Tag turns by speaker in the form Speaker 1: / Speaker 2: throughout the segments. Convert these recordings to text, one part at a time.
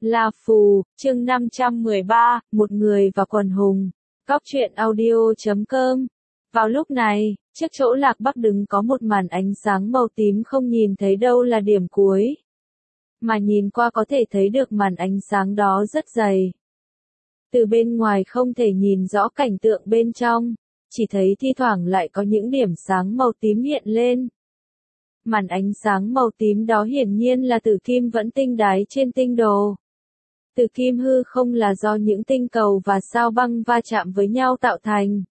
Speaker 1: La Phù, chương 513, một người và quần hùng. Góc truyện audio.com. Vào lúc này, trước chỗ Lạc Bắc đứng có một màn ánh sáng màu tím không nhìn thấy đâu là điểm cuối. Mà nhìn qua có thể thấy được màn ánh sáng đó rất dày. Từ bên ngoài không thể nhìn rõ cảnh tượng bên trong, chỉ thấy thi thoảng lại có những điểm sáng màu tím hiện lên. Màn ánh sáng màu tím đó hiển nhiên là tử kim vẫn tinh đái trên tinh đồ. Tử kim hư không là do những tinh cầu và sao băng va chạm với nhau tạo thành.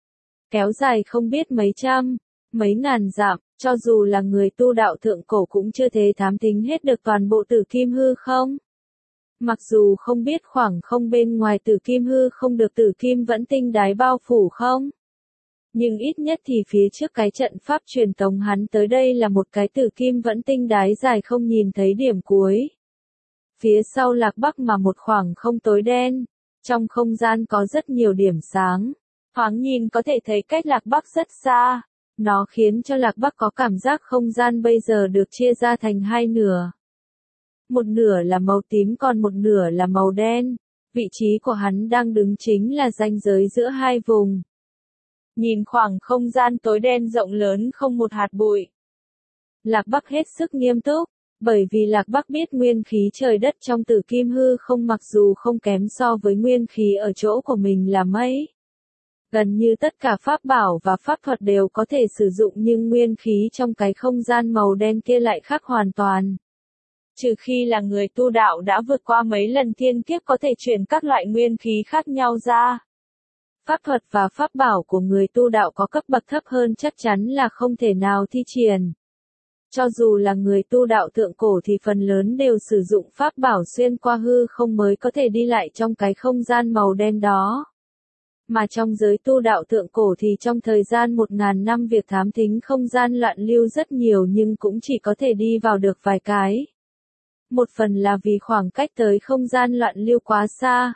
Speaker 1: Kéo dài không biết mấy trăm, mấy ngàn dặm, cho dù là người tu đạo thượng cổ cũng chưa thể thám thính hết được toàn bộ tử kim hư không. Mặc dù không biết khoảng không bên ngoài tử kim hư không được tử kim vẫn tinh đái bao phủ không. Nhưng ít nhất thì phía trước cái trận pháp truyền tống hắn tới đây là một cái tử kim vẫn tinh đái dài không nhìn thấy điểm cuối. Phía sau Lạc Bắc mà một khoảng không tối đen, trong không gian có rất nhiều điểm sáng, thoáng nhìn có thể thấy cách Lạc Bắc rất xa, nó khiến cho Lạc Bắc có cảm giác không gian bây giờ được chia ra thành hai nửa. Một nửa là màu tím còn một nửa là màu đen, vị trí của hắn đang đứng chính là ranh giới giữa hai vùng. Nhìn khoảng không gian tối đen rộng lớn không một hạt bụi. Lạc Bắc hết sức nghiêm túc, bởi vì Lạc Bắc biết nguyên khí trời đất trong tử kim hư không mặc dù không kém so với nguyên khí ở chỗ của mình là mấy. Gần như tất cả pháp bảo và pháp thuật đều có thể sử dụng nhưng nguyên khí trong cái không gian màu đen kia lại khác hoàn toàn. Trừ khi là người tu đạo đã vượt qua mấy lần thiên kiếp có thể chuyển các loại nguyên khí khác nhau ra. Pháp thuật và pháp bảo của người tu đạo có cấp bậc thấp hơn chắc chắn là không thể nào thi triển. Cho dù là người tu đạo thượng cổ thì phần lớn đều sử dụng pháp bảo xuyên qua hư không mới có thể đi lại trong cái không gian màu đen đó. Mà trong giới tu đạo thượng cổ thì trong thời gian 1000 năm việc thám thính không gian loạn lưu rất nhiều nhưng cũng chỉ có thể đi vào được vài cái. Một phần là vì khoảng cách tới không gian loạn lưu quá xa.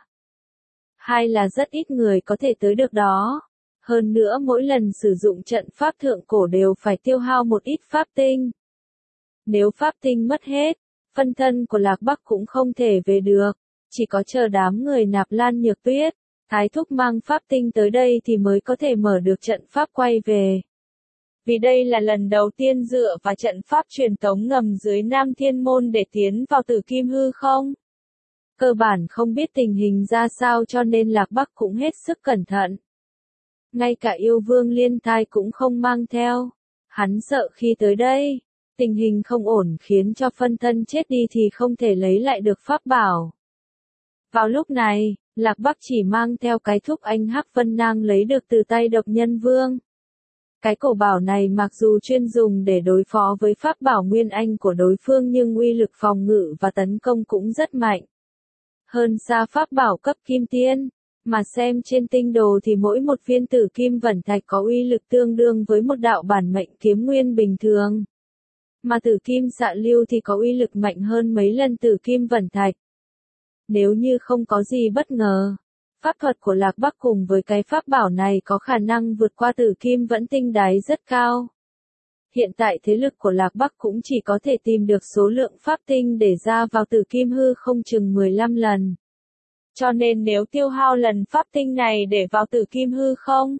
Speaker 1: Hai là rất ít người có thể tới được đó. Hơn nữa mỗi lần sử dụng trận pháp thượng cổ đều phải tiêu hao một ít pháp tinh. Nếu pháp tinh mất hết, phân thân của Lạc Bắc cũng không thể về được, chỉ có chờ đám người Nạp Lan Nhược Tuyết, Thái Thúc mang pháp tinh tới đây thì mới có thể mở được trận pháp quay về. Vì đây là lần đầu tiên dựa vào trận pháp truyền tống ngầm dưới Nam Thiên Môn để tiến vào tử kim hư không. Cơ bản không biết tình hình ra sao cho nên Lạc Bắc cũng hết sức cẩn thận. Ngay cả yêu vương Liên Thai cũng không mang theo. Hắn sợ khi tới đây, tình hình không ổn khiến cho phân thân chết đi thì không thể lấy lại được pháp bảo. Vào lúc này, Lạc Bắc chỉ mang theo cái thúc anh Hắc Vân Nang lấy được từ tay Độc Nhân Vương. Cái cổ bảo này mặc dù chuyên dùng để đối phó với pháp bảo Nguyên Anh của đối phương nhưng uy lực phòng ngự và tấn công cũng rất mạnh. Hơn xa pháp bảo cấp kim tiên, mà xem trên tinh đồ thì mỗi một viên tử kim vẩn thạch có uy lực tương đương với một đạo bản mệnh kiếm nguyên bình thường. Mà tử kim xạ lưu thì có uy lực mạnh hơn mấy lần tử kim vẩn thạch. Nếu như không có gì bất ngờ, pháp thuật của Lạc Bắc cùng với cái pháp bảo này có khả năng vượt qua tử kim vẫn tinh đái rất cao. Hiện tại thế lực của Lạc Bắc cũng chỉ có thể tìm được số lượng pháp tinh để ra vào tử kim hư không chừng 15 lần. Cho nên nếu tiêu hao lần pháp tinh này để vào tử kim hư không,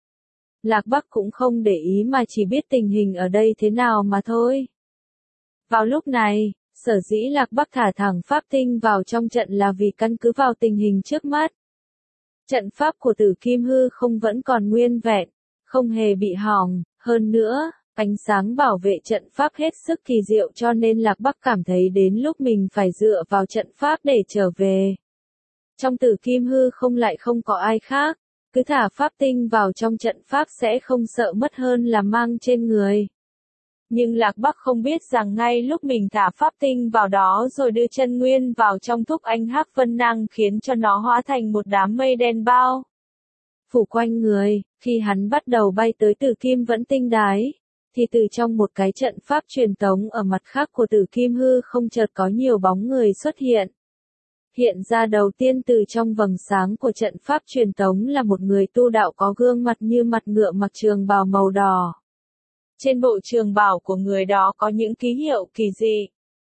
Speaker 1: Lạc Bắc cũng không để ý mà chỉ biết tình hình ở đây thế nào mà thôi. Vào lúc này, sở dĩ Lạc Bắc thả thẳng pháp tinh vào trong trận là vì căn cứ vào tình hình trước mắt. Trận pháp của tử kim hư không vẫn còn nguyên vẹn, không hề bị hỏng, hơn nữa, ánh sáng bảo vệ trận pháp hết sức kỳ diệu cho nên Lạc Bắc cảm thấy đến lúc mình phải dựa vào trận pháp để trở về. Trong tử kim hư không lại không có ai khác, cứ thả pháp tinh vào trong trận pháp sẽ không sợ mất hơn là mang trên người. Nhưng Lạc Bắc không biết rằng ngay lúc mình thả pháp tinh vào đó rồi đưa chân nguyên vào trong thúc anh Hắc Vân Nang khiến cho nó hóa thành một đám mây đen bao phủ quanh người. Khi hắn bắt đầu bay tới tử kim vẫn tinh đái, thì từ trong một cái trận pháp truyền tống ở mặt khác của tử kim hư không chợt có nhiều bóng người xuất hiện. Hiện ra đầu tiên từ trong vầng sáng của trận pháp truyền tống là một người tu đạo có gương mặt như mặt ngựa mặc trường bào màu đỏ. Trên bộ trường bào của người đó có những ký hiệu kỳ dị.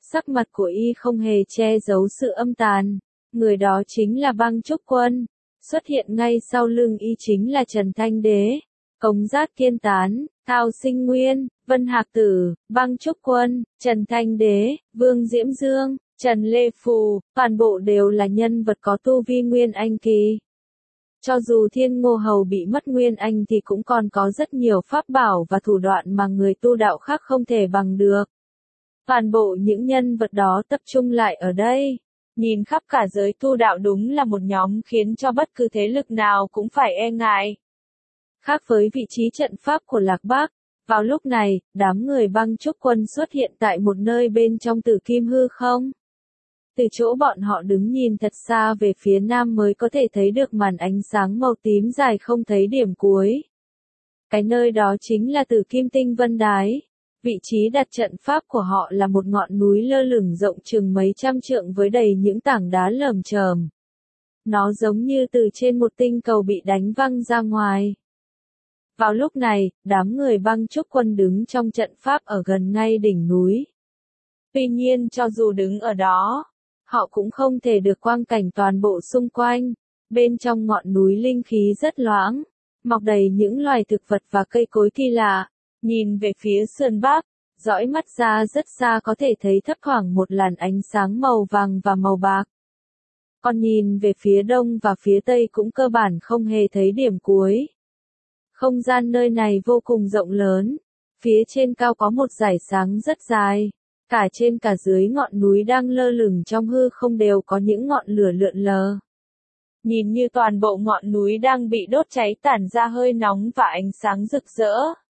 Speaker 1: Sắc mặt của y không hề che giấu sự âm tàn. Người đó chính là Băng Trúc Quân. Xuất hiện ngay sau lưng y chính là Trần Thanh Đế, Cống Giác Kiên Tán, Thao Sinh Nguyên, Vân Hạc Tử, Băng Trúc Quân, Trần Thanh Đế, Vương Diễm Dương, Trần Lê Phù, toàn bộ đều là nhân vật có tu vi Nguyên Anh kỳ. Cho dù Thiên Ngô Hầu bị mất Nguyên Anh thì cũng còn có rất nhiều pháp bảo và thủ đoạn mà người tu đạo khác không thể bằng được. Toàn bộ những nhân vật đó tập trung lại ở đây. Nhìn khắp cả giới tu đạo đúng là một nhóm khiến cho bất cứ thế lực nào cũng phải e ngại. Khác với vị trí trận pháp của Lạc Bắc, vào lúc này, đám người Băng Trúc Quân xuất hiện tại một nơi bên trong Tử Kim hư không. Từ chỗ bọn họ đứng nhìn thật xa về phía nam mới có thể thấy được màn ánh sáng màu tím dài không thấy điểm cuối. Cái nơi đó chính là Tử Kim Tinh Vân Đái. Vị trí đặt trận pháp của họ là một ngọn núi lơ lửng rộng chừng mấy trăm trượng với đầy những tảng đá lởm chởm. Nó giống như từ trên một tinh cầu bị đánh văng ra ngoài. Vào lúc này, đám người Băng Trúc Quân đứng trong trận pháp ở gần ngay đỉnh núi. Tuy nhiên cho dù đứng ở đó, họ cũng không thể được quang cảnh toàn bộ xung quanh. Bên trong ngọn núi linh khí rất loãng, mọc đầy những loài thực vật và cây cối kỳ lạ. Nhìn về phía sườn bắc, dõi mắt ra rất xa có thể thấy thấp thoảng một làn ánh sáng màu vàng và màu bạc. Còn nhìn về phía đông và phía tây cũng cơ bản không hề thấy điểm cuối. Không gian nơi này vô cùng rộng lớn. Phía trên cao có một dải sáng rất dài. Cả trên cả dưới ngọn núi đang lơ lửng trong hư không đều có những ngọn lửa lượn lờ. Nhìn như toàn bộ ngọn núi đang bị đốt cháy tản ra hơi nóng và ánh sáng rực rỡ.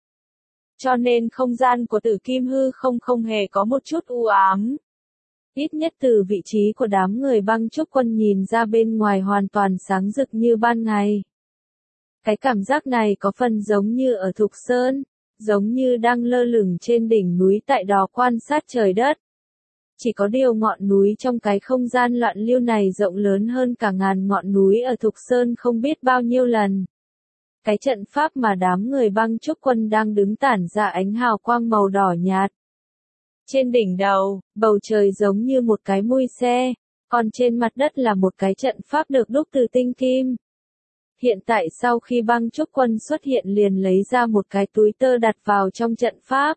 Speaker 1: Cho nên không gian của Tử Kim hư không hề có một chút u ám. Ít nhất từ vị trí của đám người Băng Trúc Quân nhìn ra bên ngoài hoàn toàn sáng rực như ban ngày. Cái cảm giác này có phần giống như ở Thục Sơn, giống như đang lơ lửng trên đỉnh núi tại đó quan sát trời đất. Chỉ có điều ngọn núi trong cái không gian loạn lưu này rộng lớn hơn cả ngàn ngọn núi ở Thục Sơn không biết bao nhiêu lần. Cái trận pháp mà đám người Băng Trúc Quân đang đứng tản ra ánh hào quang màu đỏ nhạt. Trên đỉnh đầu, bầu trời giống như một cái mui xe, còn trên mặt đất là một cái trận pháp được đúc từ tinh kim. Hiện tại sau khi Băng Trúc Quân xuất hiện liền lấy ra một cái túi tơ đặt vào trong trận pháp.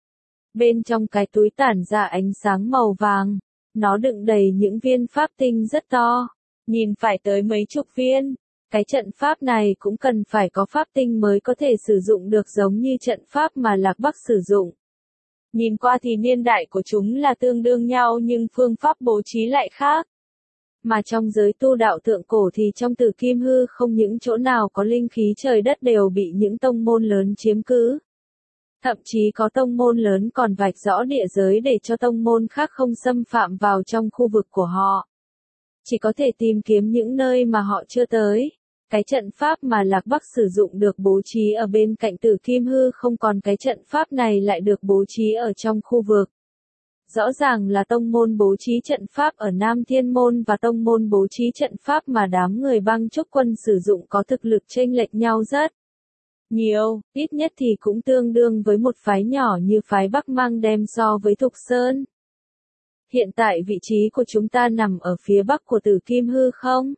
Speaker 1: Bên trong cái túi tản ra ánh sáng màu vàng, nó đựng đầy những viên pháp tinh rất to, nhìn phải tới mấy chục viên. Cái trận pháp này cũng cần phải có pháp tinh mới có thể sử dụng được giống như trận pháp mà Lạc Bắc sử dụng. Nhìn qua thì niên đại của chúng là tương đương nhau nhưng phương pháp bố trí lại khác. Mà trong giới tu đạo thượng cổ thì trong Tử Kim hư không những chỗ nào có linh khí trời đất đều bị những tông môn lớn chiếm cứ. Thậm chí có tông môn lớn còn vạch rõ địa giới để cho tông môn khác không xâm phạm vào trong khu vực của họ. Chỉ có thể tìm kiếm những nơi mà họ chưa tới. Cái trận pháp mà Lạc Bắc sử dụng được bố trí ở bên cạnh Tử Kim hư không, còn cái trận pháp này lại được bố trí ở trong khu vực. Rõ ràng là tông môn bố trí trận pháp ở Nam Thiên Môn và tông môn bố trí trận pháp mà đám người Băng Trúc Quân sử dụng có thực lực chênh lệch nhau rất nhiều, ít nhất thì cũng tương đương với một phái nhỏ như phái Bắc Mang đem so với Thục Sơn. Hiện tại vị trí của chúng ta nằm ở phía bắc của Tử Kim hư không?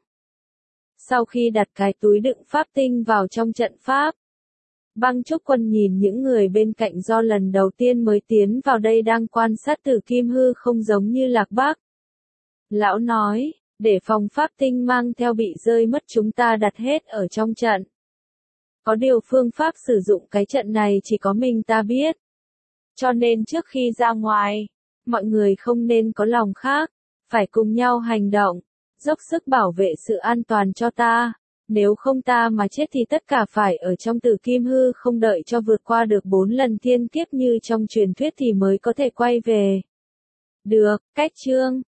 Speaker 1: Sau khi đặt cái túi đựng pháp tinh vào trong trận pháp, Băng Trúc Quân nhìn những người bên cạnh do lần đầu tiên mới tiến vào đây đang quan sát Tử Kim hư không giống như Lạc Bắc. Lão nói, để phòng pháp tinh mang theo bị rơi mất chúng ta đặt hết ở trong trận. Có điều phương pháp sử dụng cái trận này chỉ có mình ta biết. Cho nên trước khi ra ngoài, mọi người không nên có lòng khác, phải cùng nhau hành động, dốc sức bảo vệ sự an toàn cho ta. Nếu không ta mà chết thì tất cả phải ở trong Tử Kim hư không, đợi cho vượt qua được 4 lần thiên kiếp như trong truyền thuyết thì mới có thể quay về. Được, cách chương.